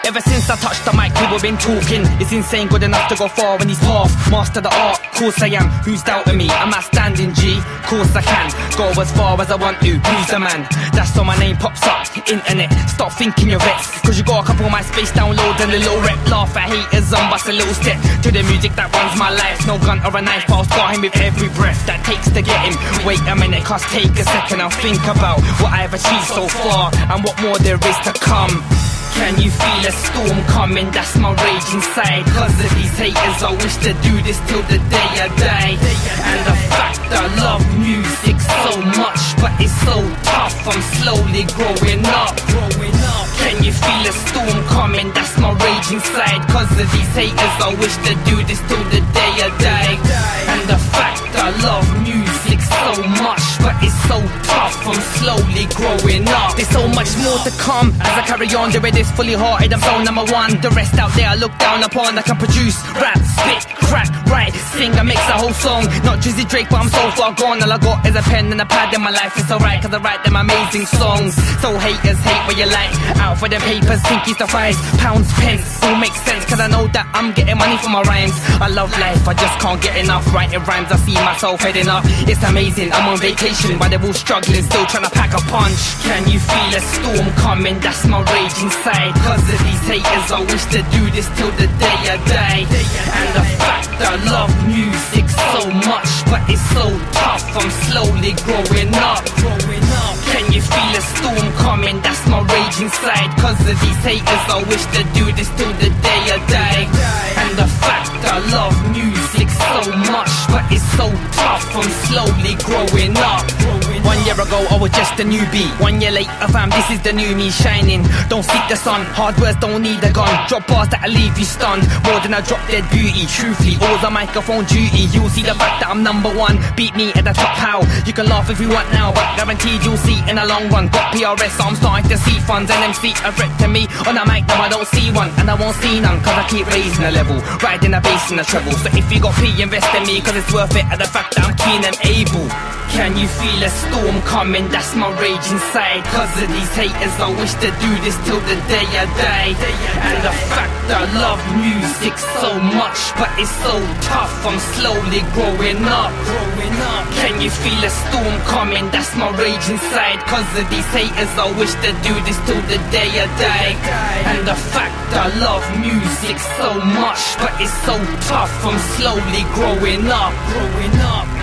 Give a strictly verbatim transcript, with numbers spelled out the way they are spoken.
Ever since I touched the mic, people been talking. It's insane, good enough to go far in his path. Master the art, course I am. Who's doubting me? I'm outstanding, G. Course I can go as far as I want to. Who's the man? That's how my name pops up. Internet, stop thinking you're vexed, cause you got a couple of my space downloads and a little rep. Laugh at haters and bust a little step to the music that runs my life. No gun or a knife, I'll scar him with every breath that takes to get him. Wait a minute, cause take a second and think about what I've achieved so far and what more there is to come. Can you feel a storm coming? That's my rage inside. Cause of these haters, I wish to do this till the day I die. And the fact I love music so much, but it's so tough, I'm slowly growing up. Can you feel a storm coming? That's my rage inside. Cause of these haters, I wish to do this till the day I die. And the fact I love music so much, but it's so tough, I'm slowly growing up. There's so much more to come as I carry on doing this fully hearted. I'm so number one. The rest out there I look down upon. I can produce, rap, spit, crack, write, sing and mix a whole song. Not Drizzy Drake, but I'm so far gone. All I got is a pen and a pad in my life. It's alright cause I write them amazing songs. So haters hate what you like. Out for them papers, think it's the fives, pounds, pence. All makes sense cause I know that I'm getting money for my rhymes. I love life, I just can't get enough. Writing rhymes, I see myself heading up. It's amazing, I'm on vacation, but they're all struggling, still trying to pack a punch. Can you feel a storm coming? That's my rage inside. Cause of these haters, I wish to do this till the day I die. And the fact I love music so much, but it's so tough, I'm slowly growing up. Can you feel a storm coming? That's my rage inside. Cause of these haters, I wish to do this till the day I die. And the fact I love music so much, but it's so tough, I'm slowly growing up. One year ago I was just a newbie. One year later fam, this is the new me shining. Don't seek the sun, hard words don't need a gun. Drop bars that'll leave you stunned, more than a drop dead beauty. Truthfully, always a microphone duty. You'll see the fact that I'm number one. Beat me at the top, how? You can laugh if you want now, but guaranteed you'll see in the long run. Got P R S, so I'm starting to see funds. N M C a threat to me. On a mic now I don't see one, and I won't see none, cause I keep raising the level, riding the bass in the treble. So if you got P, invest in me, cause it's worth it at the fact that I'm keen and able. Can you feel a storm coming? That's my rage inside. Cause of these haters, I wish to do this till the day I die. And the fact I love music so much, but it's so tough, I'm slowly growing up. Can you feel a storm coming? That's my rage inside. Cause of these haters, I wish to do this till the day I die. And the fact I love music so much, but it's so tough, I'm slowly growing up. Growing up.